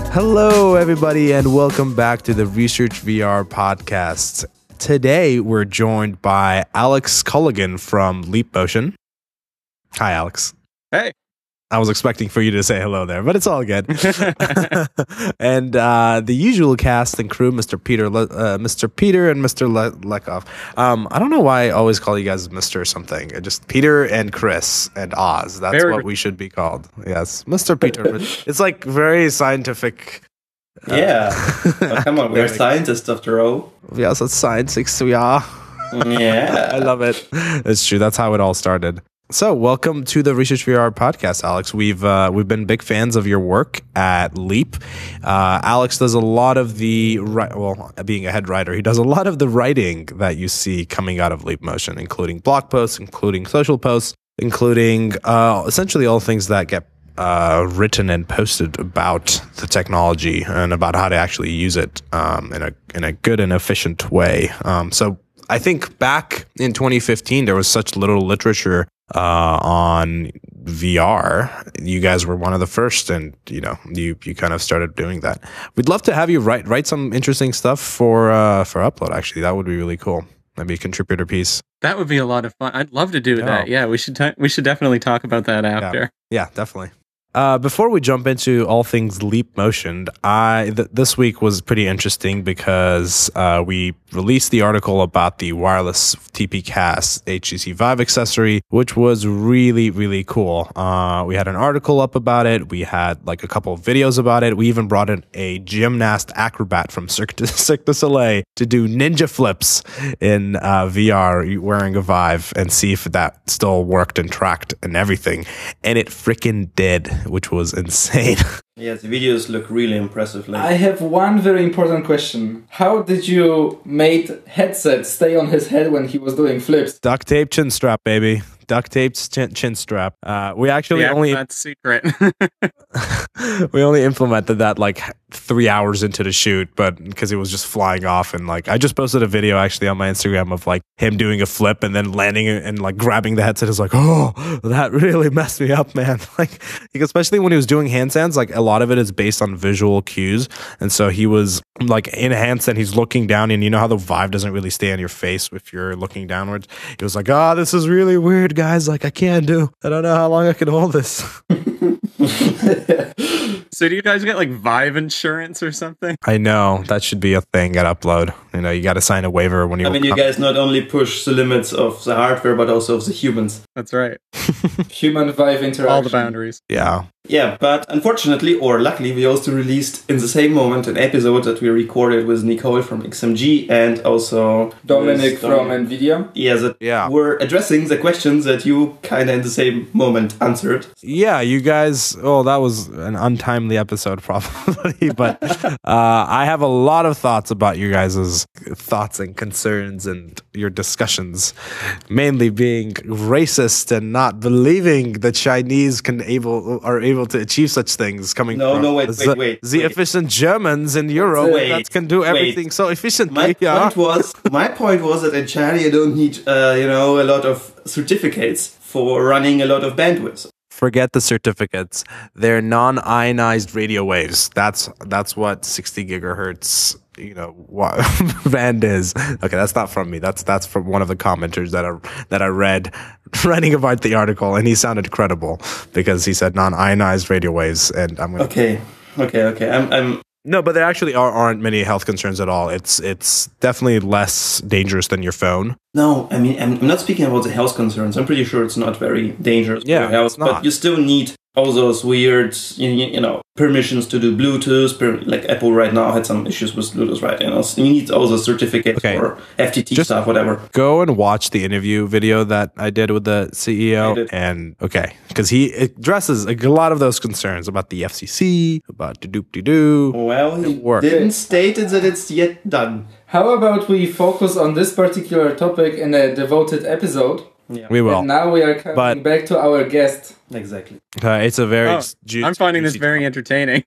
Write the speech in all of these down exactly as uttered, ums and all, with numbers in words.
Hello, everybody, and welcome back to the Research V R podcast. Today, we're joined by Alex Culligan from Leap Motion. Hi, Alex. Hey. I was expecting for you to say hello there, but it's all good. And uh, the usual cast and crew, Mister Peter, Le- uh, Mister Peter, and Mister Le- Lekoff. Um, I don't know why I always call you guys Mister something. Just Peter and Chris and Oz. That's very what we should be called. Yes, Mister Peter. It's like very scientific. Uh, yeah. Oh, come on, we're scientists after all. Yes, that's science. We are. Yeah. I love it. It's true. That's how it all started. So, welcome to the Research V R podcast, Alex. We've uh, we've been big fans of your work at Leap. Uh, Alex does a lot of the ri- well, being a head writer, he does a lot of the writing that you see coming out of Leap Motion, including blog posts, including social posts, including uh, essentially all things that get uh, written and posted about the technology and about how to actually use it um, in a in a good and efficient way. Um, so, I think back in twenty fifteen, there was such little literature Uh, on V R. You guys were one of the first, and you know, you you kind of started doing that. We'd love to have you write write some interesting stuff for uh, for upload. Actually, that would be really cool. Maybe a contributor piece. That would be a lot of fun. I'd love to do yeah. that. Yeah, we should ta- we should definitely talk about that after. Yeah, yeah definitely. Uh, before we jump into all things Leap Motion, I th- this week was pretty interesting because uh, we released the article about the wireless T P Cast H T C Vive accessory, which was really, really cool. Uh, we had an article up about it. We had like a couple of videos about it. We even brought in a gymnast acrobat from Cirque du, Cirque du Soleil to do ninja flips in uh, V R wearing a Vive and see if that still worked and tracked and everything. And it freaking did, which was insane. Yeah, the videos look really impressive. Like. I have one very important question. How did you make headset stay on his head when he was doing flips? Duct tape chin strap, baby. Duct taped chin, chin strap. Uh, we actually yeah, only that's secret. we only implemented that like three hours into the shoot, but because it was just flying off, and like I just posted a video actually on my Instagram of like him doing a flip and then landing and like grabbing the headset. It's like, oh, that really messed me up, man. Like, especially when he was doing handstands, like a lot of it is based on visual cues, and so he was like in a handstand, he's looking down, and you know how the Vive doesn't really stay on your face if you're looking downwards. He was like, oh, this is really weird, guys. Like, I can't do. I don't know how long I can hold this. So do you guys get like Vive insurance or something? I know that should be a thing at Upload. You know, you got to sign a waiver when you. I mean, you guys not only push the limits of the hardware, but also of the humans. That's right. Human Vive interaction. All the boundaries. Yeah. Yeah, but unfortunately, or luckily, we also released in the same moment an episode that we recorded with Nicole from X M G and also Dominic from NVIDIA. Yeah, that yeah. were addressing the questions that you kind of in the same moment answered. Yeah, you guys. Oh, that was an untimely episode, probably. But uh, I have a lot of thoughts about you guys' thoughts and concerns and your discussions, mainly being racist and not believing the Chinese can able are able to achieve such things. Coming no, from no, wait, the, wait, wait. The wait. efficient Germans in Europe wait, that can do everything wait. so efficiently. My yeah. point was, my point was that in China you don't need, uh, you know, a lot of certificates for running a lot of bandwidth. Forget the certificates. They're non-ionized radio waves. That's that's what sixty gigahertz, you know, what band is. Okay, that's not from me. That's that's from one of the commenters that I that I read writing about the article, and he sounded credible because he said non-ionized radio waves. And I'm gonna okay, okay, okay. I'm I'm. No, but there actually are, aren't many health concerns at all. It's it's definitely less dangerous than your phone. No, I mean, I'm, I'm not speaking about the health concerns. I'm pretty sure it's not very dangerous yeah, for your health, it's not. But you still need all those weird, you, you know, permissions to do Bluetooth. Per, like Apple right now had some issues with Bluetooth, right? You know, so you need all those certificates okay. for F T T Just stuff, whatever. Go and watch the interview video that I did with the C E O, and okay, because he addresses a lot of those concerns about the F C C, about the doop de doo. Well, he didn't state it that it's yet done. How about we focus on this particular topic in a devoted episode? Yeah. We will. And now we are coming but, back to our guest. Exactly. Uh, it's a very. Oh, ju- I'm finding this very topic. entertaining.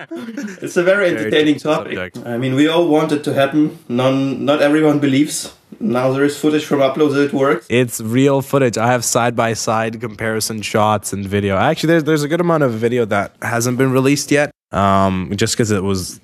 It's a very entertaining very topic. subject. I mean, we all want it to happen. None, not everyone believes now there is footage from uploads that it works. It's real footage. I have side-by-side comparison shots and video. Actually, there's, there's a good amount of video that hasn't been released yet. Um, just because it was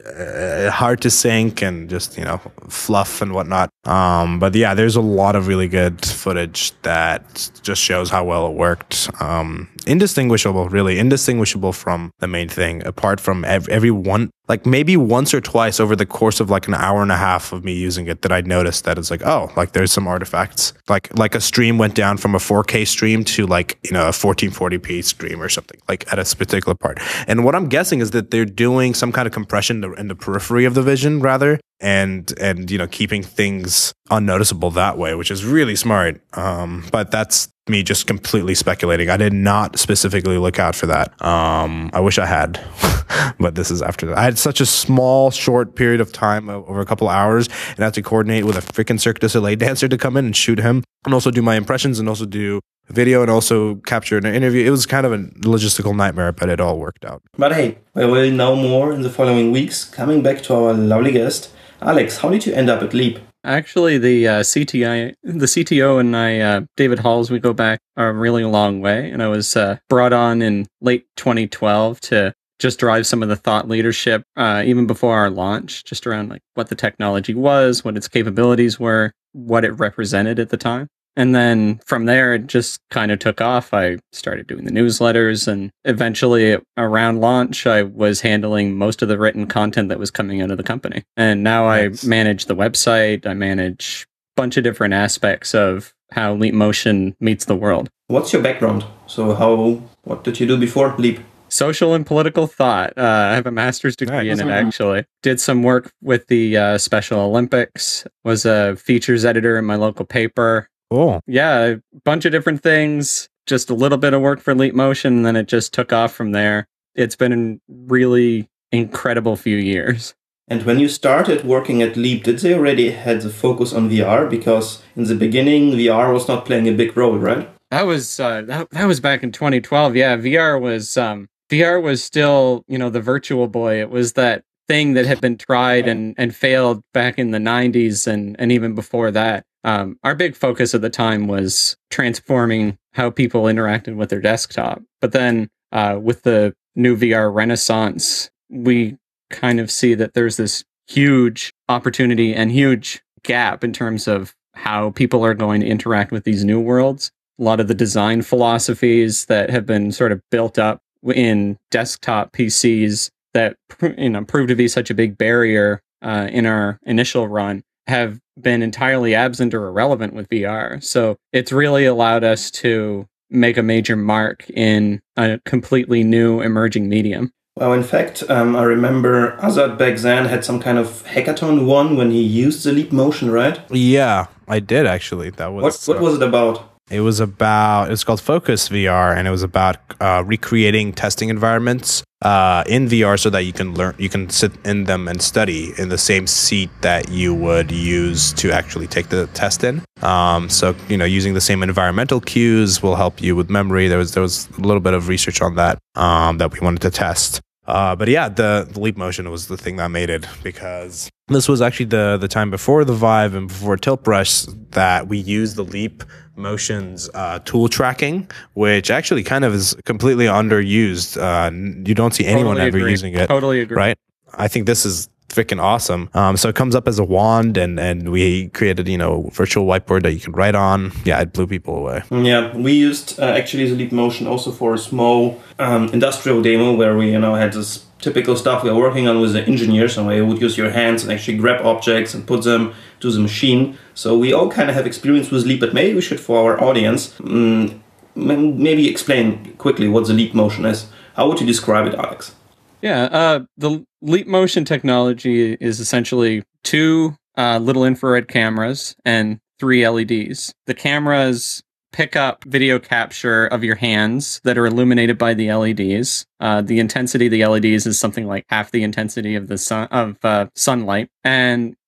uh, hard to sync and just, you know, fluff and whatnot. Um, but yeah, there's a lot of really good footage that just shows how well it worked. Um, indistinguishable, really indistinguishable from the main thing, apart from ev- every one, like maybe once or twice over the course of like an hour and a half of me using it that I noticed that it's like, oh, like there's some artifacts. Like, like a stream went down from a four K stream to like, you know, a fourteen forty p stream or something, like at a particular part. And what I'm guessing is that they're doing some kind of compression in the periphery of the vision rather, and and you know, keeping things unnoticeable that way, which is really smart. Um, but that's me just completely speculating. I did not specifically look out for that. Um, I wish I had, but this is after that. I had such a small, short period of time over a couple hours, and I had to coordinate with a freaking Cirque du Soleil dancer to come in and shoot him, and also do my impressions, and also do video, and also capture an interview. It was kind of a logistical nightmare, but it all worked out. But hey, we will know more in the following weeks. Coming back to our lovely guest, Alex, how did you end up at Leap? Actually, the uh, C T I, the C T O and I, uh, David Halls, we go back a really long way. And I was uh, brought on in late twenty twelve to just drive some of the thought leadership, uh, even before our launch, just around like what the technology was, what its capabilities were, what it represented at the time. And then from there, it just kind of took off. I started doing the newsletters, and eventually around launch, I was handling most of the written content that was coming out of the company. And now nice. I manage the website. I manage a bunch of different aspects of how Leap Motion meets the world. What's your background? So how, what did you do before Leap? Social and political thought. Uh, I have a master's degree nice. in it, actually. Did some work with the uh, Special Olympics, was a features editor in my local paper. Cool. Yeah, a bunch of different things. Just a little bit of work for Leap Motion, and then it just took off from there. It's been a really incredible few years. And when you started working at Leap, did they already had the focus on V R? Because in the beginning, V R was not playing a big role, right? That was uh, that, that was back in twenty twelve. Yeah, V R was um, V R was still, you know, the virtual boy. It was that thing that had been tried and, and failed back in the nineties and, and even before that. Um, our big focus at the time was transforming how people interacted with their desktop. But then uh, with the new V R renaissance, we kind of see that there's this huge opportunity and huge gap in terms of how people are going to interact with these new worlds. A lot of the design philosophies that have been sort of built up in desktop P Cs that, you know, proved to be such a big barrier uh, in our initial run have been entirely absent or irrelevant with V R. So it's really allowed us to make a major mark in a completely new emerging medium. Well, in fact, um, I remember Azad back then had some kind of hackathon one when he used the Leap Motion, right? Yeah, I did actually. That was what, what uh, was it about? It was about, it's called Focus V R, and it was about uh, recreating testing environments uh, in V R so that you can learn, you can sit in them and study in the same seat that you would use to actually take the test in. Um, so, you know, using the same environmental cues will help you with memory. There was there was a little bit of research on that um, that we wanted to test. Uh, but yeah, the, the Leap Motion was the thing that made it, because this was actually the the time before the Vive and before Tilt Brush that we used the Leap Motion's uh, tool tracking, which actually kind of is completely underused. Uh, you don't see anyone totally ever agree. using it. Totally agree. Right? I think this is freaking awesome. Um, so it comes up as a wand, and, and we created, you know, virtual whiteboard that you can write on. Yeah, it blew people away. Yeah, we used uh, actually the Leap Motion also for a small um, industrial demo where we, you know, had this typical stuff we are working on with the engineers, and where you would use your hands and actually grab objects and put them to the machine. So we all kind of have experience with Leap, but maybe we should, for our audience, um, maybe explain quickly what the Leap Motion is. How would you describe it, Alex? Yeah, uh, the Leap Motion technology is essentially two uh, little infrared cameras and three L E Ds. The cameras pick up video capture of your hands that are illuminated by the L E Ds. Uh, the intensity of the L E Ds is something like half the intensity of the sun of uh, sunlight, and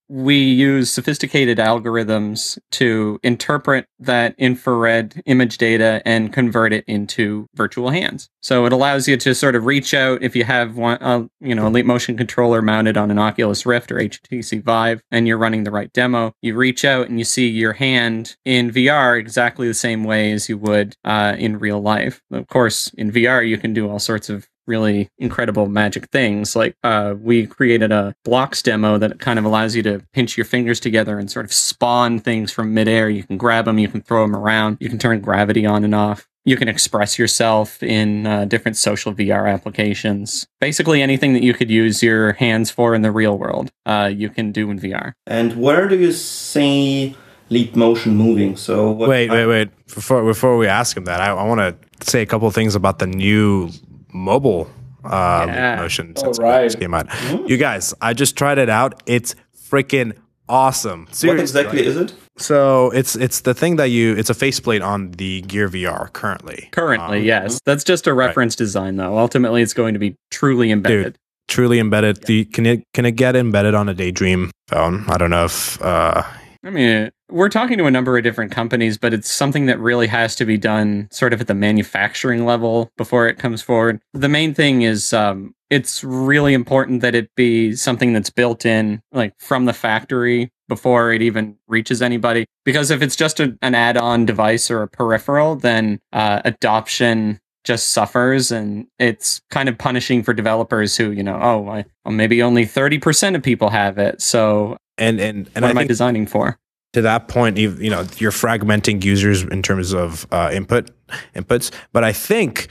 we use sophisticated algorithms to interpret that infrared image data and convert it into virtual hands. So it allows you to sort of reach out if you have one, uh, you know, a Leap Motion controller mounted on an Oculus Rift or H T C Vive, and you're running the right demo. You reach out and you see your hand in V R exactly the same way as you would uh, in real life. Of course, in V R, you can do all sorts of really incredible magic things. Like uh, we created a blocks demo that kind of allows you to pinch your fingers together and sort of spawn things from midair. You can grab them, you can throw them around, you can turn gravity on and off. You can express yourself in uh, different social V R applications. Basically anything that you could use your hands for in the real world, uh, you can do in V R. And where do you see Leap Motion moving? So what wait, wait, wait. Before before we ask him that, I, I want to say a couple of things about the new mobile uh, Yeah. Leap Motion All since right. it came out. You guys, I just tried it out. It's freaking awesome. Seriously. What exactly is it? So it's it's the thing that you it's a faceplate on the Gear V R currently. Currently, Um, yes. That's just a reference design, though. Ultimately, it's going to be truly embedded. Dude, truly embedded. The, can it can it get embedded on a Daydream phone? I don't know if. Uh, I mean, we're talking to a number of different companies, but it's something that really has to be done sort of at the manufacturing level before it comes forward. The main thing is um, it's really important that it be something that's built in, like from the factory before it even reaches anybody. Because if it's just a, an add-on device or a peripheral, then uh, adoption just suffers, and it's kind of punishing for developers who, you know, oh, I, well, maybe only thirty percent of people have it. So and and and what I am I think designing for? to that point, you you know, you're fragmenting users in terms of uh, input inputs. But I think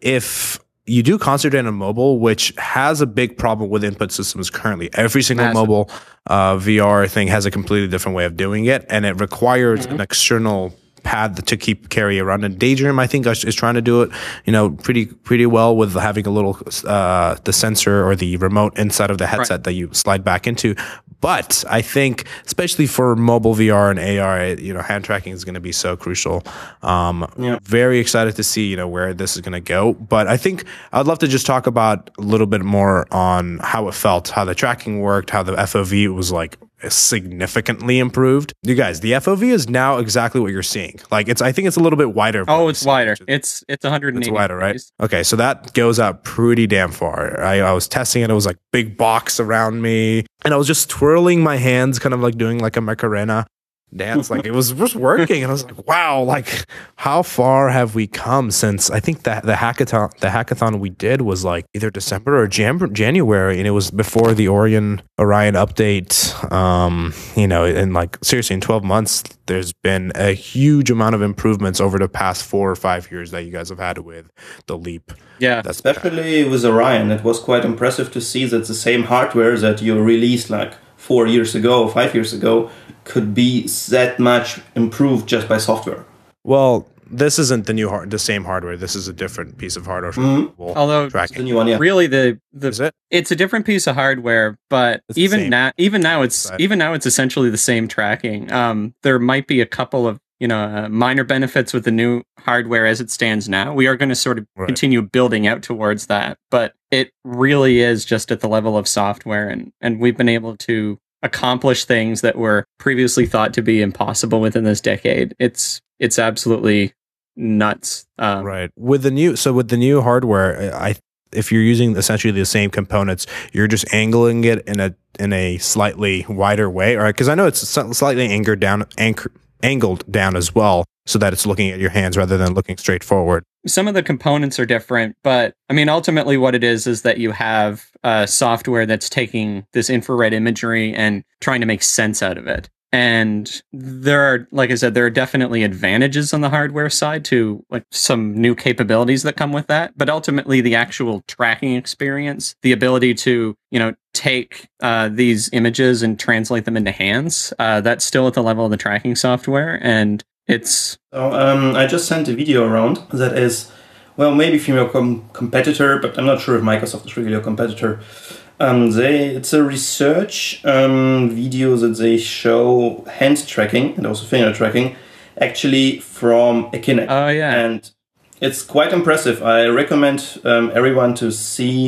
if you do concentrate on mobile, which has a big problem with input systems currently, every single Massive. mobile uh, V R thing has a completely different way of doing it, and it requires Mm-hmm. an external pad to keep carry around. And Daydream, I think, is trying to do it, you know, pretty pretty well with having a little uh, the sensor or the remote inside of the headset Right. that you slide back into. But I think, especially for mobile V R and A R, you know, hand tracking is going to be so crucial. Um, Yeah. Very excited to see, you know, where this is going to go. But I think I'd love to just talk about a little bit more on how it felt, how the tracking worked, how the F O V was like significantly improved. You guys, the F O V is now exactly what you're seeing. Like it's, I think it's a little bit wider. Oh, it's wider. It's it's one hundred eighty. It's wider, right? degrees. Okay, so that goes out pretty damn far. I, I was testing it. It was like big box around me, and I was just twirling my hands, kind of like doing like a Macarena dance. Like it was just working, and I was like, wow, like how far have we come since? I think that the hackathon, the hackathon we did was like either December or Jan- January, and it was before the Orion Orion update. Um, you know, and like seriously, in twelve months, there's been a huge amount of improvements over the past four or five years that you guys have had with the Leap. Yeah. That's Especially with Orion, it was quite impressive to see that the same hardware that you released like four years ago, five years ago, could be that much improved just by software. well. This isn't the new hard, the same hardware. This is a different piece of hardware. Mhm. For Although The tracking, new one, yeah. really the the is it? it's a different piece of hardware, but It's the even same. now even now it's Right. even now it's essentially the same tracking. Um, there might be a couple of you know uh, minor benefits with the new hardware as it stands now. We are going to sort of Right. continue building out towards that, but it really is just at the level of software, and and we've been able to accomplish things that were previously thought to be impossible within this decade. It's it's absolutely nuts. Um, Right. With the new, so with the new hardware, I if you're using essentially the same components, you're just angling it in a in a slightly wider way, or because I know it's s- slightly anchored down, anchor, angled down as well, so that it's looking at your hands rather than looking straight forward. Some of the components are different, but I mean, ultimately, what it is is that you have uh, software that's taking this infrared imagery and trying to make sense out of it. And there are, like I said, there are definitely advantages on the hardware side to like some new capabilities that come with that. But ultimately, the actual tracking experience, the ability to, you know, take uh, these images and translate them into hands, uh, that's still at the level of the tracking software. And it's So um, I just sent a video around that is, well, maybe from your com- competitor, but I'm not sure if Microsoft is really your competitor. Um, they it's a research um, video that they show hand tracking and also finger tracking, actually from a Kinect. oh yeah. And it's quite impressive. I recommend um, everyone to see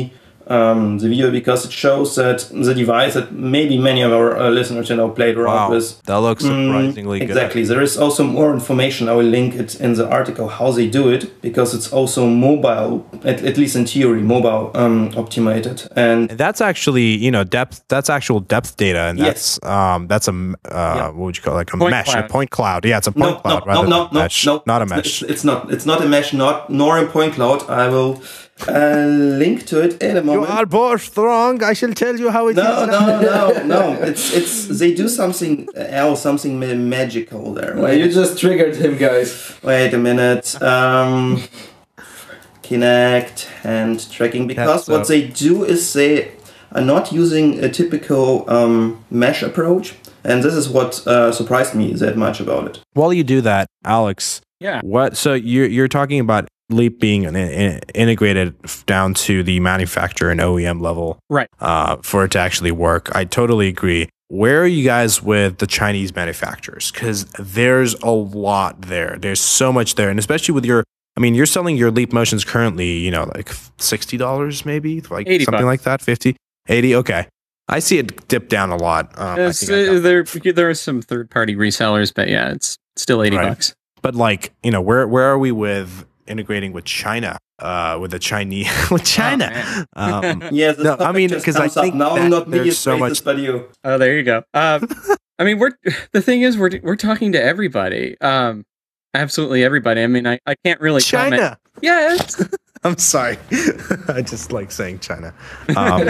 um, the video because it shows that the device that maybe many of our uh, listeners you know played around Wow, with. that looks surprisingly Mm, good. exactly. There is also more information. I will link it in the article how they do it because it's also mobile, at, at least in theory, mobile um, optimated. And And that's actually, you know, depth. That's actual depth data, and Yes. that's um, that's a m- uh, Yeah. what would you call it? Like a Point mesh, cloud. a point cloud. Yeah, it's a point no, cloud no, rather no, than no, a mesh. no, Not a it's- mesh. It's, it's not. It's not a mesh. Not nor a point cloud. I will uh, link to it in a You moment. are both wrong. I shall tell you how it is. No, no, no, no. It's it's they do something else, something ma- magical there. Well, you just triggered him, guys. Wait a minute. Um, Kinect hand tracking because That's, what uh, they do is they are not using a typical um, mesh approach, and this is what uh, surprised me that much about it. While you do that, Alex, Yeah. what? So you're you're talking about Leap being an, in, integrated f- down to the manufacturer and O E M level, Right. Uh, for it to actually work. I totally agree. Where are you guys with the Chinese manufacturers? Because there's a lot there. There's so much there, and especially with your. I mean, you're selling your Leap Motions currently, you know, like sixty dollars maybe, like eighty something bucks. like that, fifty, eighty. Okay, I see it dip down a lot. Um, I It's, think I got- uh, there, there are some third-party resellers, but yeah, it's still eighty Right. bucks. But like, you know, where where are we with integrating with China? Uh, with the Chinese with China. Oh, man. um, Yeah, this No, I topic mean, just 'cause I comes up think now, that not me, there's it's so basis, much- but you. Oh, there you go. Um, I mean, we're the thing is we're we're talking to everybody. Um, absolutely everybody. I mean, I, I can't really comment. China. Yeah. It's, I'm sorry. I just like saying China. Um,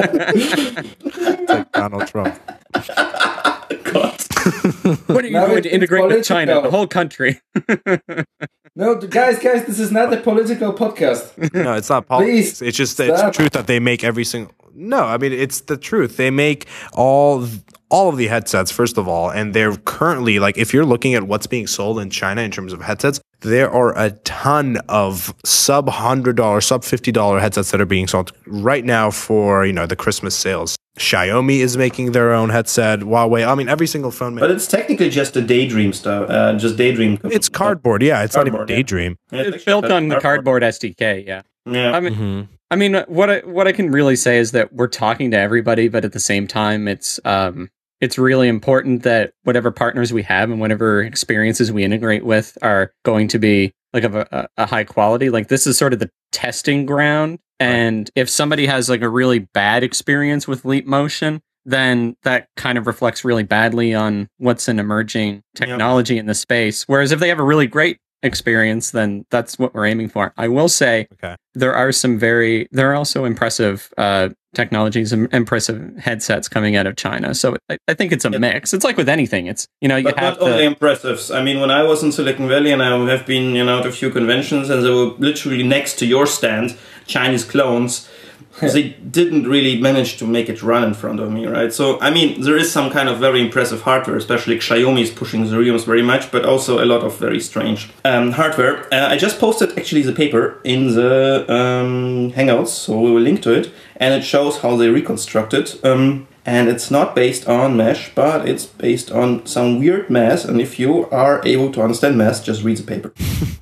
like Donald Trump. God. what are you Now going it- to it's integrate with China? political. The whole country. No, guys, guys, this is not a political podcast. No, it's not politics. Please, It's just that it's the stop. truth that they make every single. No, I mean it's the truth. They make all all of the headsets first of all, and they're currently like if you're looking at what's being sold in China in terms of headsets, there are a ton of sub hundred dollar, sub fifty dollar headsets that are being sold right now for you know the Christmas sales. Xiaomi is making their own headset. Huawei. I mean every single phone. But it's technically just a daydream stuff. Uh, just daydream. It's cardboard. Yeah, it's Cardboard, not yeah. even daydream. Yeah, It's actually built just on the cardboard S D K. Yeah. Yeah. I mean, Mm-hmm. I mean, what I what I can really say is that we're talking to everybody, but at the same time, it's um, it's really important that whatever partners we have and whatever experiences we integrate with are going to be like of a, a high quality. Like this is sort of the testing ground, and if somebody has like a really bad experience with Leap Motion, then that kind of reflects really badly on what's an emerging technology in the space. Whereas if they have a really great experience, then that's what we're aiming for. I will say Okay. there are some very, there are also impressive uh, technologies and impressive headsets coming out of China. So I, I think it's a Yeah. mix. It's like with anything. It's, you know, you But have not only to, impressives. I mean, when I was in Silicon Valley and I have been, you know, to a few conventions and they were literally next to your stand, Chinese clones, they didn't really manage to make it run in front of me, right? So, I mean, there is some kind of very impressive hardware, especially Xiaomi is pushing the Reums very much, but also a lot of very strange um, hardware. Uh, I just posted actually the paper in the um, Hangouts, so we will link to it, and it shows how they reconstruct it. Um, and it's not based on mesh, but it's based on some weird math, and if you are able to understand math, just read the paper.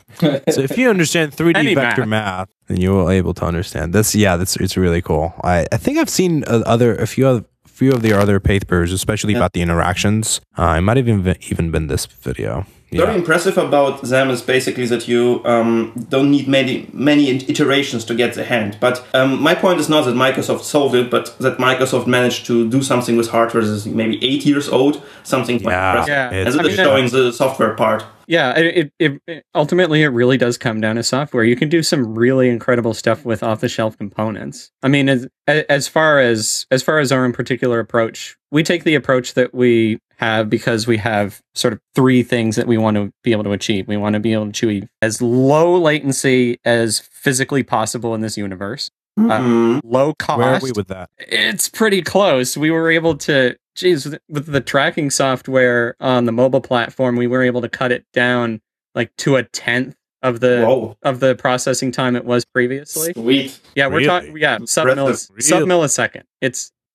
So if you understand three D Any vector math. math, then you will able to understand this. Yeah, that's it's really cool. I, I think I've seen uh, other a few other few of the other papers, especially Yeah. about the interactions. Uh, it might have even even been this video. Very Yeah. impressive about them is basically that you um, don't need many many iterations to get the hand. But um, my point is not that Microsoft solved it, but that Microsoft managed to do something with hardware that is maybe eight years old, something quite Yeah. impressive. Yeah. And It's- so I it's mean, showing the software part. yeah, it, it, it ultimately it really does come down to software. You can do some really incredible stuff with off the shelf components. I mean, as as far as as far as our own particular approach, we take the approach that we have because we have sort of three things that we want to be able to achieve. We want to be able to achieve as low latency as physically possible in this universe. Mhm. Low cost. Where are we with that? It's pretty close. We were able to, geez, with, with the tracking software on the mobile platform, we were able to cut it down like to a tenth of the Whoa. of the processing time it was previously. Sweet. Yeah, we're Really? talking. Yeah, sub Impressive. millis- sub Really? millisecond. It's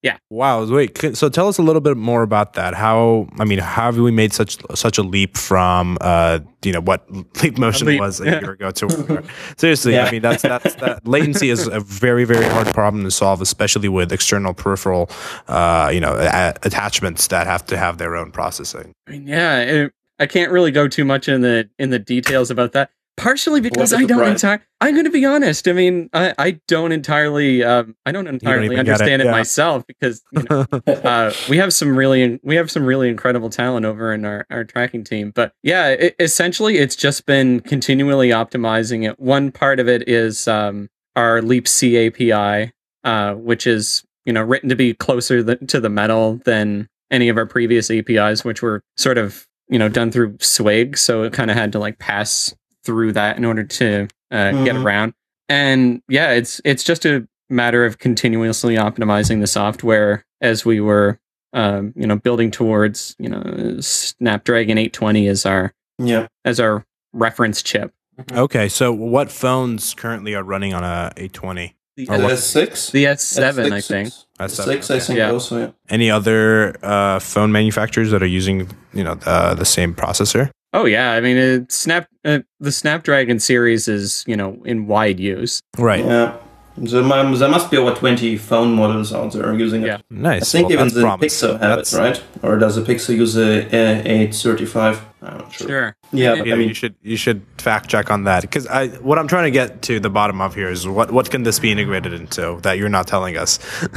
Yeah. Wow. Wait. c- So tell us a little bit more about that. How? I mean, how have we made such such a leap from uh, you know, what Leap Motion leap, was a yeah. year ago to where we are? Seriously, Yeah. I mean, that's that's that latency is a very very hard problem to solve, especially with external peripheral, uh, you know, a- attachments that have to have their own processing. I mean, yeah, it, I can't really go too much in the in the details about that. Partially because What a I don't surprise. entirely. I'm going to be honest. I mean, I, I don't entirely. Um, I don't entirely even get it, understand it, yeah. myself because you know, uh, we have some really we have some really incredible talent over in our, our tracking team. But yeah, it, essentially, it's just been continually optimizing it. One part of it is um, our Leap C A P I, uh, which is you know written to be closer th- to the metal than any of our previous A P Is, which were sort of you know done through Swig. So it kind of had to like pass through that in order to uh, get Mhm. around. And yeah, it's it's just a matter of continuously optimizing the software as we were, um, you know, building towards, you know, Snapdragon eight twenty as our Yeah. as our reference chip. Okay, so what phones currently are running on a eight twenty? The, Or what- S six? the S seven, I think. S S seven, six, I okay. think Yeah. also, yeah. Any other uh, phone manufacturers that are using, you know, uh, the same processor? Oh yeah, I mean, it, Snap uh, the Snapdragon series is you know in wide use. Right. Yeah. There, mu- there must be over twenty phone models out there using it. Yeah. Nice. I think Well, even that's the promising. Pixel have That's- it, right? Or does the Pixel use a, a eight thirty-five? I'm not sure. Sure. Yeah, Yeah, but I mean, you should you should fact check on that because I what I'm trying to get to the bottom of here is what what can this be integrated into that you're not telling us?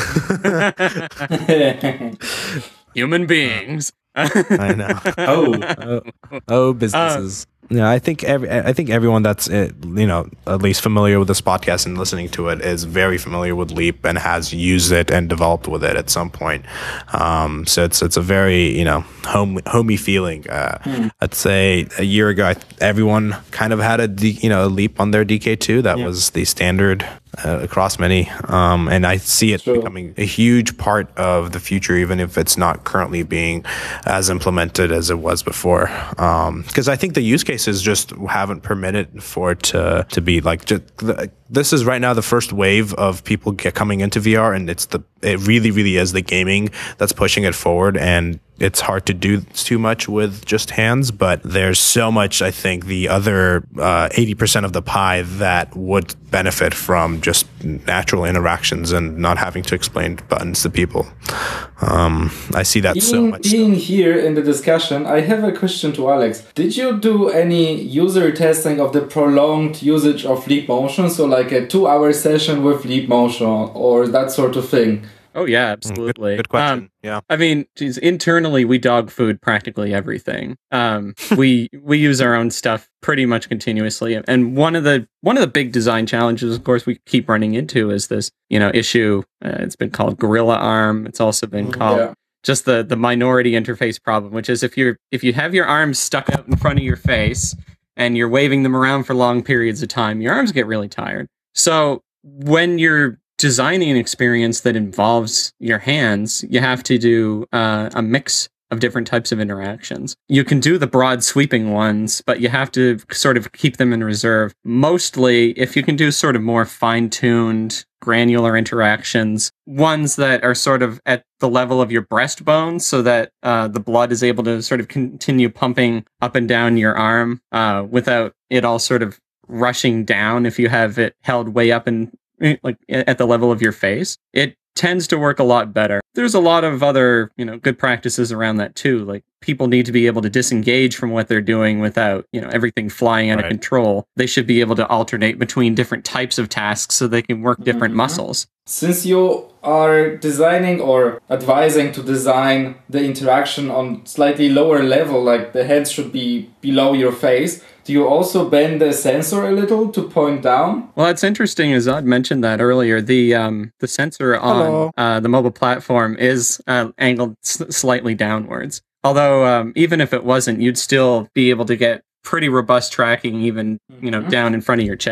Human beings. I know. oh, Oh, oh, businesses. yeah, I think every I think everyone that's uh, you know at least familiar with this podcast and listening to it is very familiar with Leap and has used it and developed with it at some point. Um, so it's it's a very you know home homey feeling. Uh, Hmm. I'd say a year ago, I, everyone kind of had a D, you know a Leap on their D K two. That Yeah. was the standard uh, across many, um, and I see it Sure. becoming a huge part of the future, even if it's not currently being as implemented as it was before. Because I think the use cases just haven't permitted for it to to be like. Just, the, this is right now the first wave of people get coming into V R, and it's the it really really is the gaming that's pushing it forward, and it's hard to do too much with just hands, but there's so much, I think, the other uh, eighty percent of the pie that would benefit from just natural interactions and not having to explain buttons to people. Um, I see that so Being, much. being here in the discussion, I have a question to Alex. Did you do any user testing of the prolonged usage of Leap Motion? So like a two-hour session with Leap Motion or that sort of thing? Oh yeah, Mm, absolutely. Good, good question. Um, yeah. I mean, geez, internally we dog food practically everything. Um, we we use our own stuff pretty much continuously, and one of the one of the big design challenges, of course, we keep running into is this, you know, issue. Uh, it's been called Gorilla Arm. It's also been called Yeah. just the the minority interface problem, which is if you're if you have your arms stuck out in front of your face and you're waving them around for long periods of time, your arms get really tired. So when you're designing an experience that involves your hands, you have to do uh, a mix of different types of interactions. You can do the broad sweeping ones, but you have to sort of keep them in reserve. Mostly, if you can do sort of more fine-tuned, granular interactions, ones that are sort of at the level of your breastbone so that uh, the blood is able to sort of continue pumping up and down your arm uh, without it all sort of rushing down if you have it held way up and like at the level of your face, it tends to work a lot better. There's a lot of other, you know, good practices around that too. Like people need to be able to disengage from what they're doing without, you know, everything flying out Right. of control. They should be able to alternate between different types of tasks so they can work different Mhm. muscles. Since you are designing or advising to design the interaction on slightly lower level, like the head should be below your face, do you also bend the sensor a little to point down? Well, it's interesting, as Odd mentioned that earlier. The um, the sensor Hello. on uh, the mobile platform is uh, angled s- slightly downwards. Although, um, even if it wasn't, you'd still be able to get pretty robust tracking, even you know, Mhm. down in front of your chest.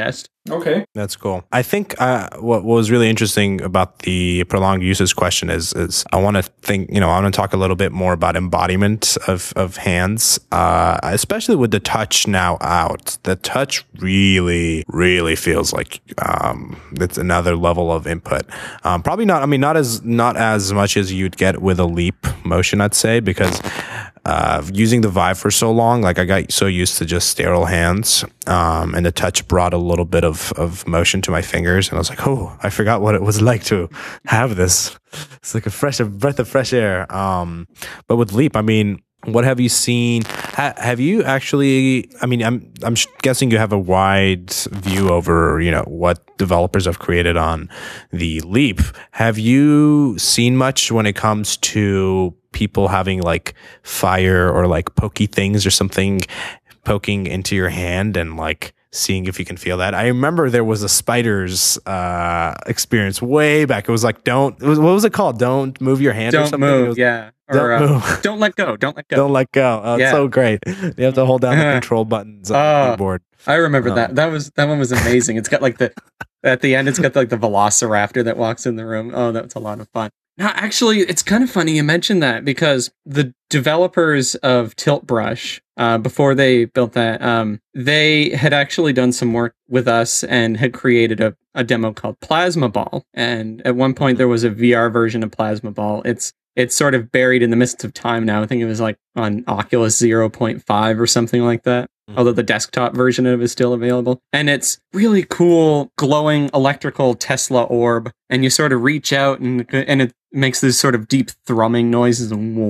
Okay. That's cool. I think uh, what, what was really interesting about the prolonged usage question is, is I want to think, you know, I want to talk a little bit more about embodiment of, of hands, uh, especially with the touch now out. The touch really, really feels like um, it's another level of input. Um, probably not, I mean, not as, not as much as you'd get with a Leap Motion, I'd say, because Uh, using the Vive for so long, like I got so used to just sterile hands, um, and the touch brought a little bit of, of motion to my fingers, and I was like, oh, I forgot what it was like to have this. It's like a fresh a breath of fresh air. Um, but with Leap, I mean, what have you seen? Ha- have you actually? I mean, I'm I'm guessing you have a wide view over, you know, what developers have created on the Leap. Have you seen much when it comes to people having like fire or like pokey things or something poking into your hand and like seeing if you can feel that? I remember there was a spiders uh, experience way back. It was like, don't, it was, what was it called? Don't move your hand don't or something? move, was, yeah. Don't Or, uh, move. don't let go. Don't let go. Don't let go. Oh, Yeah. It's so great. You have to hold down the control buttons on Oh. the keyboard. I remember Um, that. That was that one was amazing. It's got like the at the end. It's got like the Velociraptor that walks in the room. Oh, that was a lot of fun. No, actually, it's kind of funny you mentioned that because the developers of Tilt Brush, uh, before they built that, um, they had actually done some work with us and had created a, a demo called Plasma Ball. And at one point, there was a V R version of Plasma Ball. It's it's sort of buried in the mists of time now. I think it was like on Oculus zero point five or something like that. Mm. Although the desktop version of it is still available. And it's really cool, glowing electrical Tesla orb. And you sort of reach out and and it makes this sort of deep thrumming noises.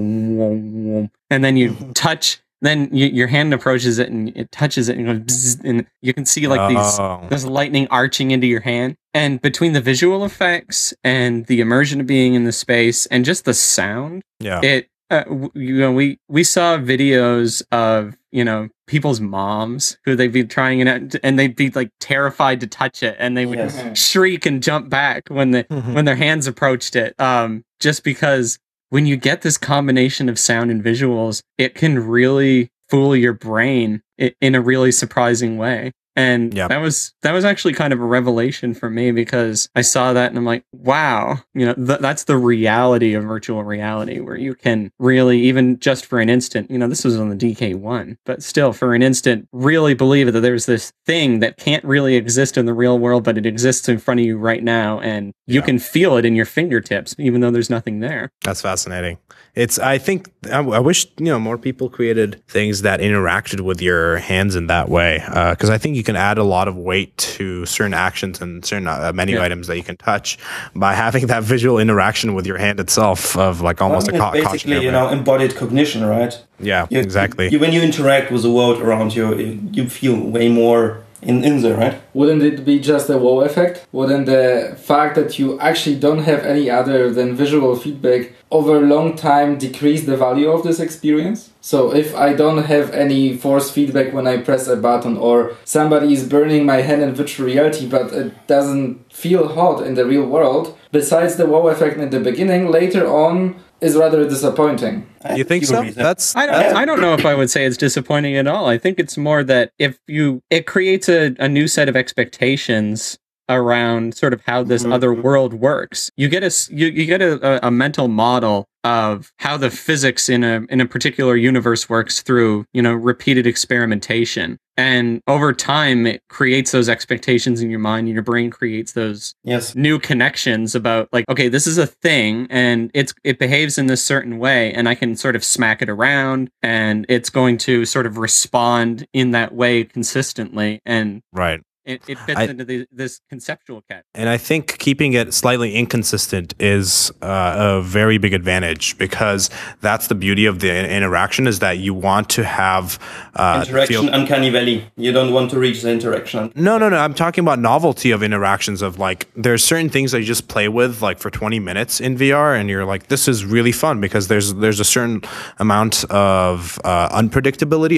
And then you touch, then you, your hand approaches it and it touches it and goes bzzz, and you can see like these Oh. this lightning arching into your hand. And between the visual effects and the immersion of being in the space and just the sound, Yeah. it uh, w- you know we we saw videos of, you know, people's moms who they'd be trying it out and they'd be like terrified to touch it and they would Yes. shriek and jump back when the when their hands approached it, um just because when you get this combination of sound and visuals, it can really fool your brain i- in a really surprising way. And Yeah. that was that was actually kind of a revelation for me because I saw that and I'm like, wow, you know, th- that's the reality of virtual reality where you can really, even just for an instant, you know, this was on the D K one, but still for an instant, really believe that there's this thing that can't really exist in the real world, but it exists in front of you right now, and you Yeah. can feel it in your fingertips, even though there's nothing there. That's fascinating. It's, I think, I, I wish, you know, more people created things that interacted with your hands in that way. Uh, cause I think you can add a lot of weight to certain actions and certain uh, menu Yeah. items that you can touch by having that visual interaction with your hand itself of like almost Well, a co- it's basically, you know, embodied cognition, right? Yeah, You- exactly. You, when you interact with the world around you, you, you feel way more in, in there, right? Wouldn't it be just a wow effect? Wouldn't the fact that you actually don't have any other than visual feedback over a long time decrease the value of this experience? So if I don't have any force feedback when I press a button, or somebody is burning my hand in virtual reality but it doesn't feel hot in the real world, besides the wow effect in the beginning, later on is rather disappointing. I You think you so? agree there. That's, I don't. I don't know if I would say it's disappointing at all. I think it's more that if you, it creates a, a new set of expectations around sort of how this Mhm. other world works. You get a s- you, you get a, a, a mental model of how the physics in a in a particular universe works through, you know, repeated experimentation. And over time, it creates those expectations in your mind, and your brain creates those Yes. new connections about like, okay, this is a thing and it's it behaves in this certain way, and I can sort of smack it around and it's going to sort of respond in that way consistently, and right. it, it fits I- into the, this conceptual cat. And I think keeping it slightly inconsistent is uh, a very big advantage, because that's the beauty of the interaction, is that you want to have uh, Interaction, feel- uncanny valley. You don't want to reach the interaction. No, no, no. I'm talking about novelty of interactions, of like, there's certain things that you just play with like for twenty minutes in V R, and you're like, this is really fun because there's there's a certain amount of uh, unpredictability.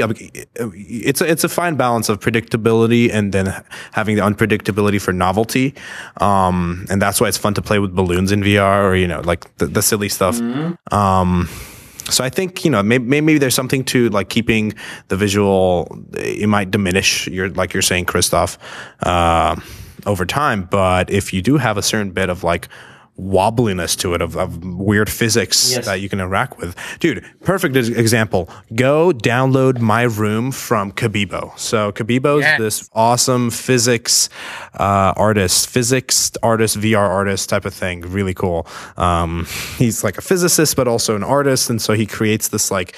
It's a, it's a fine balance of predictability and then having the unpredictability for novelty. Um, and that's why it's fun to play with balloons in V R, or, you know, like the, the silly stuff. Um, so I think, you know, maybe, maybe there's something to like keeping the visual. It might diminish your, like you're saying, Christoph, uh, over time. But if you do have a certain bit of like wobbliness to it, of, of weird physics Yes. that you can interact with, dude, perfect ex- example. Go download My Room from Kabibo. So Kabibo is Yes. this awesome physics uh, artist, physics artist, V R artist type of thing. Really cool. Um, he's like a physicist, but also an artist, and so he creates this like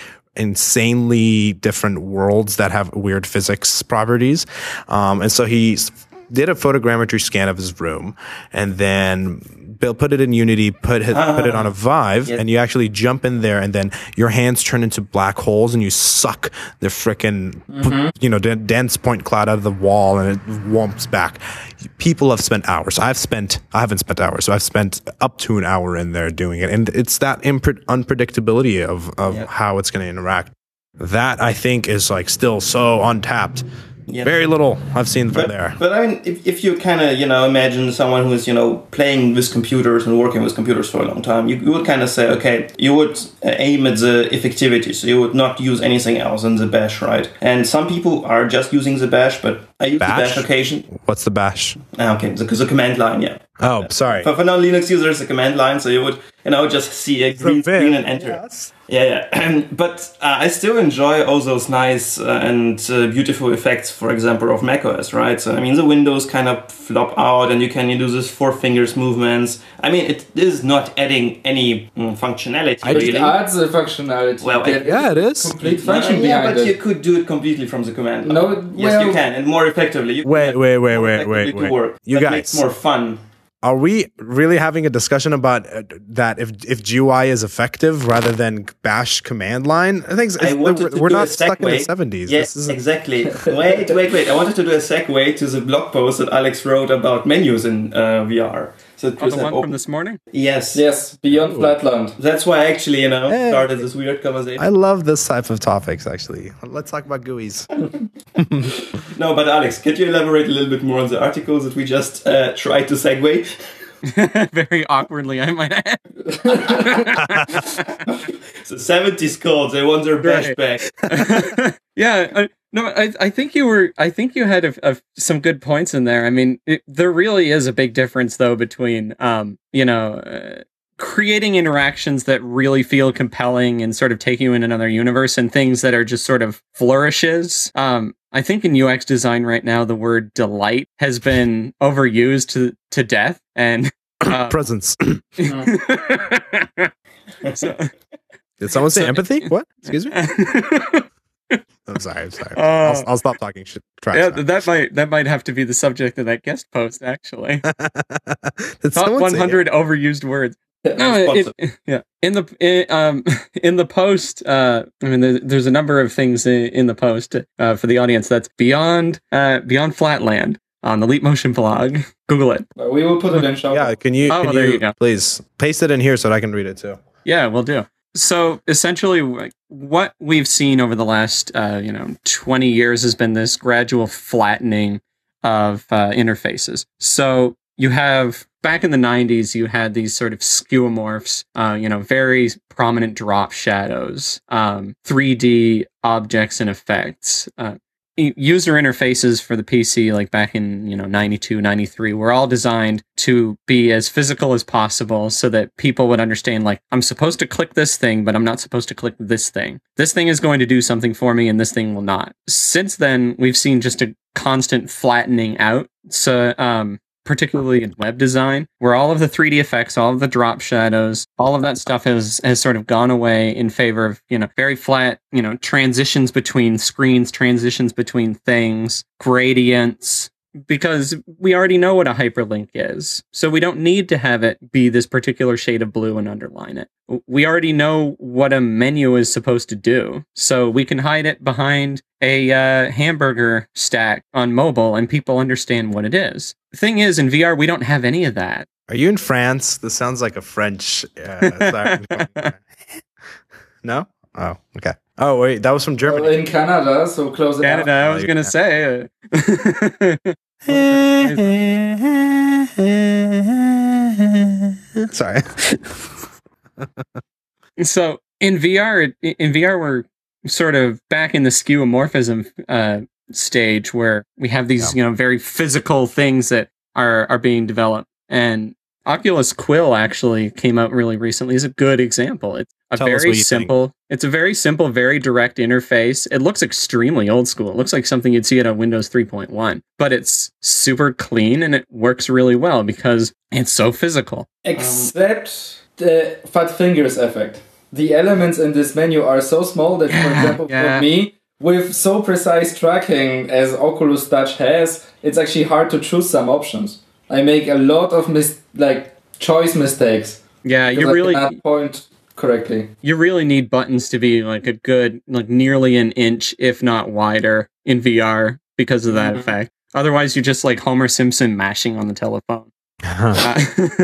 insanely different worlds that have weird physics properties. Um, and so he did a photogrammetry scan of his room, and then Bill put it in Unity, put it, put it on a Vive, Yes. and you actually jump in there, and then your hands turn into black holes, and you suck the frickin' you know d- dense point cloud out of the wall, and it whomps back. People have spent hours. I've spent. I haven't spent hours, so I've spent up to an hour in there doing it, and it's that impre- unpredictability of of Yep. how it's going to interact. That I think is like still so untapped. Yeah. Very little I've seen from But, there. but I mean, if, if you kind of, you know, imagine someone who is, you know, playing with computers and working with computers for a long time, you, you would kind of say, okay, you would uh, aim at the effectivity, so you would not use anything else in the bash, right? And some people are just using the bash, but I use Bash? the bash occasion. What's the bash? Ah, okay, the, the command line, yeah. Oh, sorry. For, for non-Linux users, the command line, so you would, you know, just see a green screen and enter. Yeah, yeah. But uh, I still enjoy all those nice uh, and uh, beautiful effects, for example, of macOS, right? So, I mean, the windows kind of flop out and you can do this four fingers movements. I mean, it is not adding any mm, functionality, I It really. adds the functionality. Well, There Yeah, it is. complete No, function yeah, behind but you it. could do it completely from the command line. No, Yes, well- you can, and more effectively. You can Wait, get wait, wait, more wait, effectively wait, to wait. work. You that guys. makes more fun. Are we really having a discussion about uh, that if if G U I is effective rather than bash command line? I think it's, I wanted we're, to we're do not a stuck in the segue. seventies. Yes, This isn't- exactly. wait, wait, wait. I wanted to do a segue to the blog post that Alex wrote about menus in uh, V R. So Oh, the one from this morning? Yes, Yes, beyond Ooh. Flatland. That's why I actually, you know, Hey. started this weird conversation. I love this type of topics, actually. Let's talk about G U Is. No, but Alex, could you elaborate a little bit more on the articles that we just uh, tried to segue? Very awkwardly, I might add. The seventies called. They want their bash Right. back. yeah, I, no, I, I think you were. I think you had a, a, some good points in there. I mean, it, there really is a big difference, though, between um, you know, uh, creating interactions that really feel compelling and sort of take you in another universe, and things that are just sort of flourishes. Um, I think in U X design right now, the word delight has been overused to to death, and uh, Presence. so, Did someone say So- empathy? What? Excuse me? I'm sorry. I'm sorry. Uh, I'll, I'll stop talking shit. Trash yeah, now. that might that might have to be the subject of that guest post. Actually, Did top someone one say hundred overused words. No, Responsive. it, yeah. In the in, um in the post, uh, I mean, there, there's a number of things in, in the post uh, for the audience that's beyond uh beyond Flatland on the Leap Motion blog. Google it. Uh, We will put it in show. Yeah, can you, Oh, can there you, you go. please paste it in here so that I can read it too? Yeah, we'll do. So essentially, like, what we've seen over the last, uh, you know, twenty years has been this gradual flattening of uh, interfaces. So you have back in the nineties, you had these sort of skeuomorphs, uh, you know, very prominent drop shadows, um, three D objects and effects. Uh, u- user interfaces for the P C, like back in, you know, ninety-two, ninety-three, were all designed to be as physical as possible so that people would understand, like, I'm supposed to click this thing, but I'm not supposed to click this thing. This thing is going to do something for me and this thing will not. Since then, we've seen just a constant flattening out. So, um, particularly in web design, where all of the three D effects, all of the drop shadows, all of that stuff has has sort of gone away in favor of, you know, very flat, you know, transitions between screens, transitions between things, gradients, because we already know what a hyperlink is. So we don't need to have it be this particular shade of blue and underline it. We already know what a menu is supposed to do. So we can hide it behind a uh, hamburger stack on mobile and people understand what it is. The thing is, in V R, we don't have any of that. Are you in France? This sounds like a French. Uh, sorry. No? Oh, okay. Oh, wait, that was from Well, Germany. in Canada, so close enough. Canada, I Oh, was you going to can't. say. Sorry. So in V R, in V R, we're sort of back in the skeuomorphism uh, stage where we have these, yeah. you know, very physical things that are are being developed. And Oculus Quill actually came out really recently. Is a good example. It's a Tell very simple. Think. It's a very simple, very direct interface. It looks extremely old school. It looks like something you'd see at a Windows three point one, but it's super clean and it works really well because it's so physical. Except um, the fat fingers effect. The elements in this menu are so small that, for example, yeah. for me, with so precise tracking as Oculus Touch has, it's actually hard to choose some options. I make a lot of mis- like choice mistakes. Yeah, you really I cannot point correctly. You really need buttons to be like a good, like nearly an inch, if not wider, in V R because of that mm-hmm. effect. Otherwise, you're just like Homer Simpson mashing on the telephone. uh,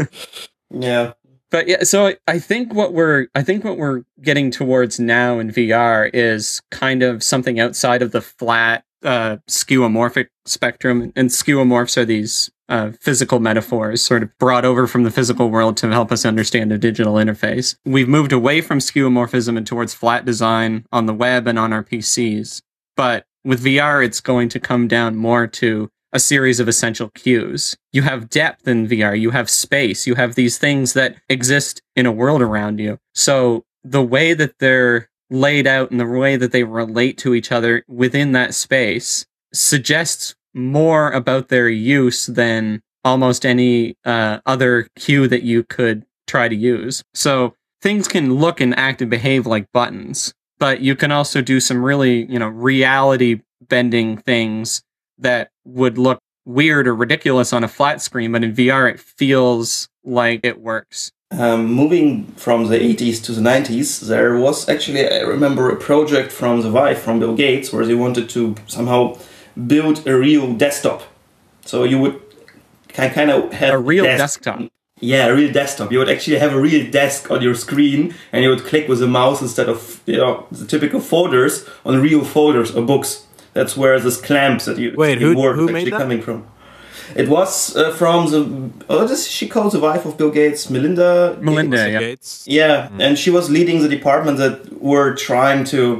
yeah. But yeah, so I, I think what we're I think what we're getting towards now in V R is kind of something outside of the flat uh, skeuomorphic spectrum. And skeuomorphs are these uh, physical metaphors sort of brought over from the physical world to help us understand a digital interface. We've moved away from skeuomorphism and towards flat design on the web and on our P Cs. But with V R, it's going to come down more to a series of essential cues. You have depth in V R, you have space, you have these things that exist in a world around you. So the way that they're laid out and the way that they relate to each other within that space suggests more about their use than almost any uh, other cue that you could try to use. So things can look and act and behave like buttons, but you can also do some really, you know, reality bending things that would look weird or ridiculous on a flat screen, but in V R it feels like it works. Um, moving from the eighties to the nineties, there was actually, I remember, a project from the Vive, from Bill Gates, where they wanted to somehow build a real desktop. So you would kind of have a real desk- desktop. Yeah, a real desktop. You would actually have a real desk on your screen, and you would click with a mouse instead of, you know, the typical folders on real folders or books. That's where this clamps that you wait who, who actually made that? coming from. It was uh, from the oh, this she called the wife of Bill Gates, Melinda. Melinda, Gates. yeah. Gates. Yeah, mm-hmm. and she was leading the department that were trying to,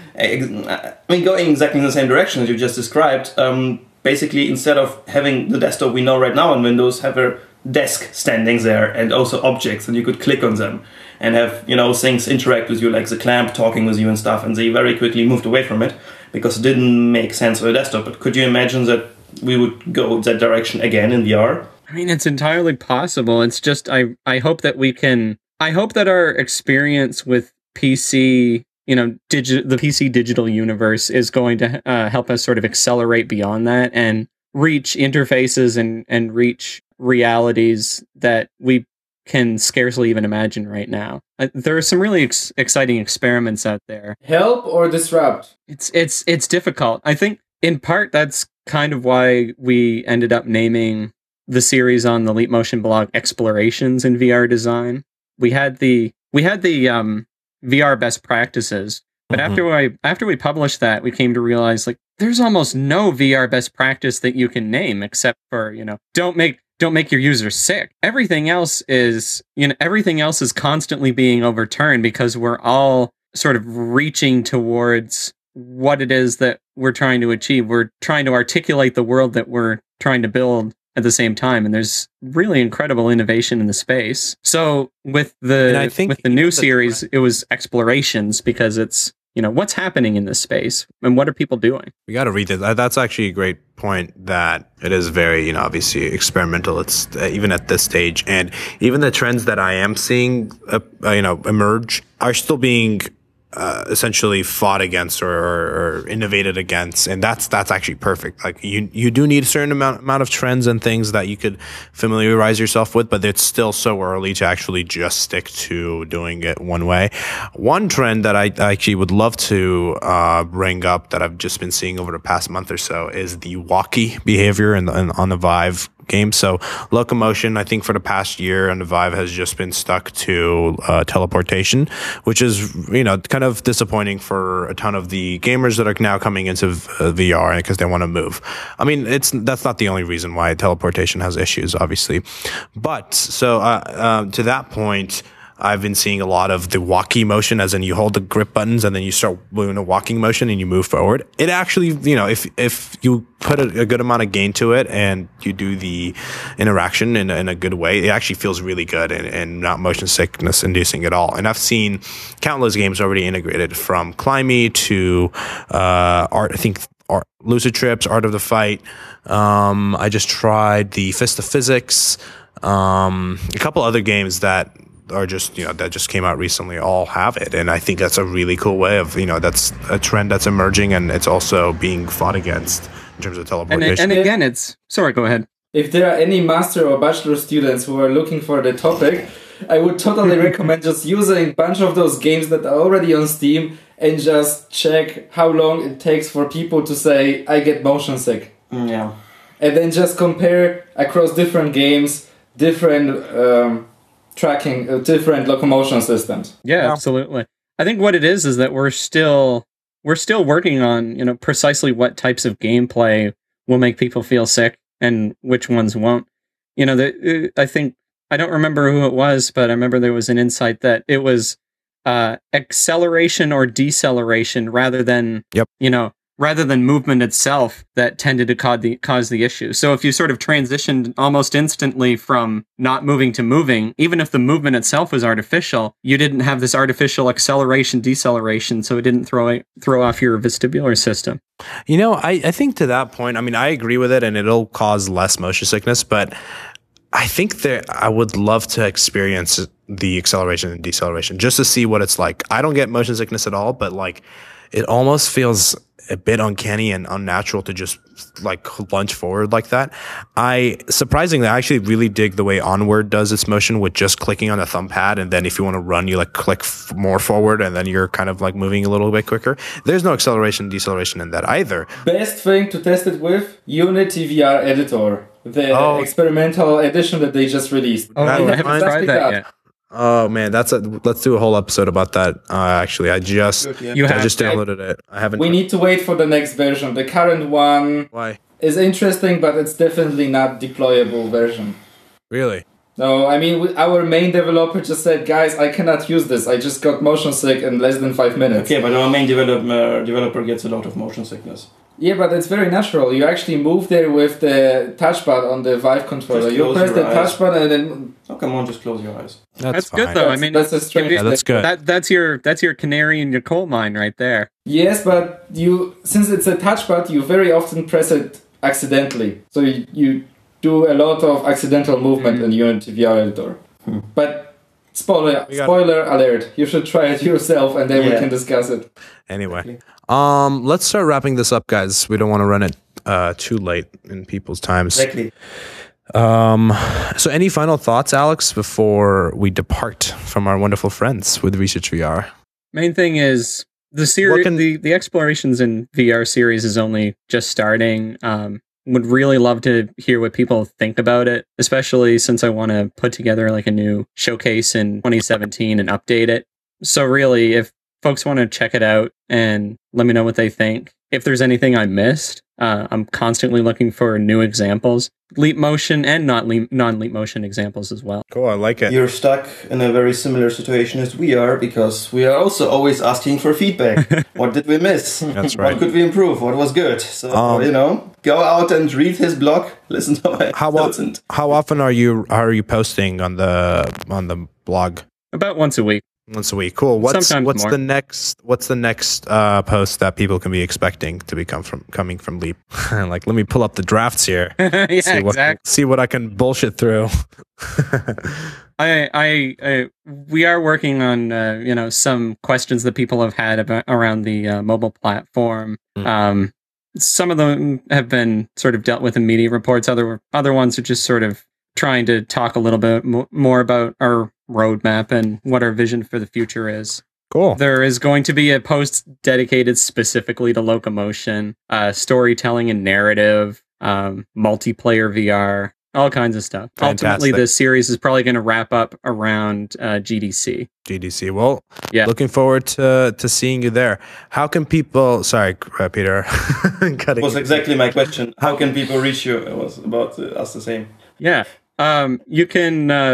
I mean, going exactly in the same direction as you just described. Um, basically, instead of having the desktop we know right now on Windows, have a desk standing there and also objects, and you could click on them and have, you know, things interact with you, like the clamp talking with you and stuff. And they very quickly moved away from it because it didn't make sense for a desktop. But could you imagine that we would go that direction again in V R? I mean, it's entirely possible. It's just, I, I hope that we can, I hope that our experience with P C, you know, digi- the P C digital universe is going to uh, help us sort of accelerate beyond that and reach interfaces and, and reach realities that we can scarcely even imagine right now. Uh, there are some really ex- exciting experiments out there. Help or disrupt? It's it's it's difficult. I think in part that's kind of why we ended up naming the series on the Leap Motion blog Explorations in V R Design. We had the we had the um, V R best practices, but mm-hmm. after I after we published that, we came to realize like there's almost no V R best practice that you can name except for, you know, don't make Don't make your users sick. Everything else is, you know, everything else is constantly being overturned because we're all sort of reaching towards what it is that we're trying to achieve. We're trying to articulate the world that we're trying to build at the same time. And there's really incredible innovation in the space. So with the I think with the new the series, it was Explorations because it's, you know, what's happening in this space and what are people doing? We got to read this. That's actually a great point that it is very, you know, obviously experimental. It's uh, even at this stage, and even the trends that I am seeing, uh, uh, you know, emerge are still being uh, essentially fought against or, or, or innovated against, and that's that's actually perfect. Like you, you do need a certain amount amount of trends and things that you could familiarize yourself with, but it's still so early to actually just stick to doing it one way. One trend that I actually would love to uh, bring up that I've just been seeing over the past month or so is the walkie behavior in the, in, on the Vive game. So locomotion, I think for the past year on the Vive has just been stuck to uh, teleportation, which is, you know, kind of disappointing for a ton of the gamers that are now coming into uh, V R because they want to move. I mean, it's that's not the only reason why teleportation has issues, obviously. But so uh, uh, to that point, I've been seeing a lot of the walkie motion, as in you hold the grip buttons and then you start doing a walking motion and you move forward. It actually, you know, if if you put a, a good amount of gain to it and you do the interaction in, in a good way, it actually feels really good and, and not motion sickness inducing at all. And I've seen countless games already integrated, from Climby to uh, Art, I think Art, Lucid Trips, Art of the Fight. Um, I just tried the Fist of Physics. Um, a couple other games that are just, you know, that just came out recently all have it. And I think that's a really cool way of, you know, that's a trend that's emerging, and it's also being fought against in terms of teleportation. And, and again, it's, sorry, go ahead. If there are any master or bachelor students who are looking for the topic, I would totally recommend just using a bunch of those games that are already on Steam and just check how long it takes for people to say, I get motion sick. Yeah. And then just compare across different games, different um, tracking, uh, different locomotion systems. Yeah, Yeah. absolutely. I think what it is is that we're still we're still working on, you know, precisely what types of gameplay will make people feel sick and which ones won't. You know, the, I think I don't remember who it was, but I remember there was an insight that it was uh, acceleration or deceleration rather than, Yep. you know, rather than movement itself that tended to cause the, cause the issue. So if you sort of transitioned almost instantly from not moving to moving, even if the movement itself was artificial, you didn't have this artificial acceleration, deceleration, so it didn't throw throw off your vestibular system. You know, I, I think to that point, I mean, I agree with it, and it'll cause less motion sickness, but I think that I would love to experience the acceleration and deceleration just to see what it's like. I don't get motion sickness at all, but like it almost feels a bit uncanny and unnatural to just like lunge forward like that. I surprisingly, I actually really dig the way Onward does its motion with just clicking on the thumb pad, and then if you want to run, you like click f- more forward, and then you're kind of like moving a little bit quicker. There's no acceleration, deceleration in that either. Best thing to test it with, Unity V R Editor, the Oh. experimental edition that they just released. Oh, That I was haven't fun. tried that yet. Oh man, that's a let's do a whole episode about that. Uh, actually, I just Good, yeah. You I have just to. downloaded it. I haven't. We need to wait for the next version. The current one Why? is interesting, but it's definitely not deployable version. Really? No, I mean, we- our main developer just said, guys, I cannot use this. I just got motion sick in less than five minutes. Okay, but our main developer developer gets a lot of motion sickness. Yeah, but it's very natural. You actually move there with the touchpad on the Vive controller. Just You close press your the eyes. touchball and then... Oh, come on, just close your eyes. That's, That's fine. good though. I That's- mean, that's a strange... Yeah, that's good. that that's your that's your canary in your coal mine right there. Yes, but you since it's a touchpad, you very often press it accidentally. So you, you do a lot of accidental movement in Unity V R Editor. But spoiler We got- spoiler alert, you should try it yourself and then we Yeah. can discuss it. Anyway, um, let's start wrapping this up, guys. We don't want to run it uh, too late in people's times. Exactly. Um, so, any final thoughts, Alex, before we depart from our wonderful friends with Research V R? Main thing is the series, What can- the the explorations in V R series is only just starting. Um, would really love to hear what people think about it, especially since I want to put together like a new showcase in twenty seventeen and update it. So really, if folks want to check it out and let me know what they think. If there's anything I missed, uh, I'm constantly looking for new examples, leap motion and not leap, non-leap motion examples as well. Cool, I like it. You're stuck in a very similar situation as we are, because we are also always asking for feedback. What did we miss? That's right. What could we improve? What was good? So, Um, you know, go out and read his blog, listen to my How episodes, often? and How often are you are you posting on the on the blog? About once a week. Once a week. Cool. What's Sometimes what's more. the next what's the next uh, post that people can be expecting to become from coming from Leap? Like, let me pull up the drafts here. Yeah, see what exactly. see what I can bullshit through. I, I, I, we are working on, uh, you know, some questions that people have had about around the uh, mobile platform. Mm. Um, some of them have been sort of dealt with in media reports. Other, other ones are just sort of trying to talk a little bit mo- more about our roadmap and what our vision for the future is. Cool. There is going to be a post dedicated specifically to locomotion, uh, storytelling and narrative, um, multiplayer V R, all kinds of stuff. Fantastic. Ultimately, this series is probably going to wrap up around uh, G D C. G D C. Well, Yeah. looking forward to to seeing you there. How can people? Sorry, uh, Peter. that Cutting was you. exactly my question. How can people reach you? It was about uh, us the same. Yeah. Um, you can uh,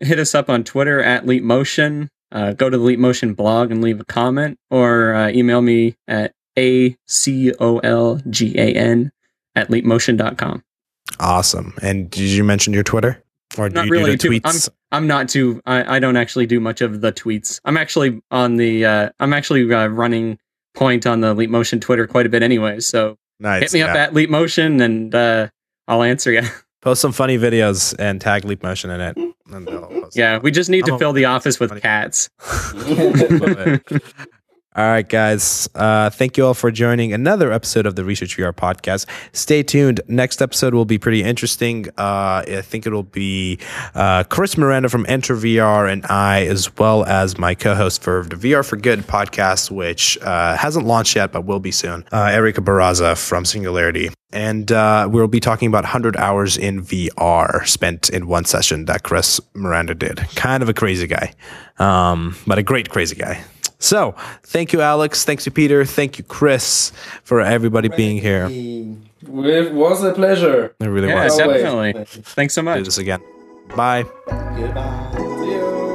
hit us up on Twitter at Leap Motion. Uh, go to the Leap Motion blog and leave a comment, or uh, email me at A C O L G A N at leap motion dot com. Awesome. And did you mention your Twitter? Or do Not you really. do the Too, I'm, tweets? I'm not too. I, I don't actually do much of the tweets. I'm actually on the. Uh, I'm actually uh, running point on the Leap Motion Twitter quite a bit anyway. So Nice. hit me up yeah. at Leap Motion, and uh, I'll answer you. Post some funny videos and tag Leap Motion in it. And they'll post Yeah, we just need I'm to a- fill the office with funny. cats. Love it. All right, guys. Uh, thank you all for joining another episode of the Research V R podcast. Stay tuned. Next episode will be pretty interesting. Uh, I think it'll be uh, Chris Miranda from Enter V R and I, as well as my co-host for the V R for Good podcast, which uh, hasn't launched yet, but will be soon. Uh, Erika Barraza from Singularity. And uh, we'll be talking about one hundred hours in V R spent in one session that Chris Miranda did. Kind of a crazy guy, um, but a great crazy guy. So, thank you, Alex. Thanks you, Peter. Thank you, Chris, for everybody being here. It was a pleasure. It really Yeah, was. Always. definitely. Thanks so Do much. this again. Bye. Goodbye. See you.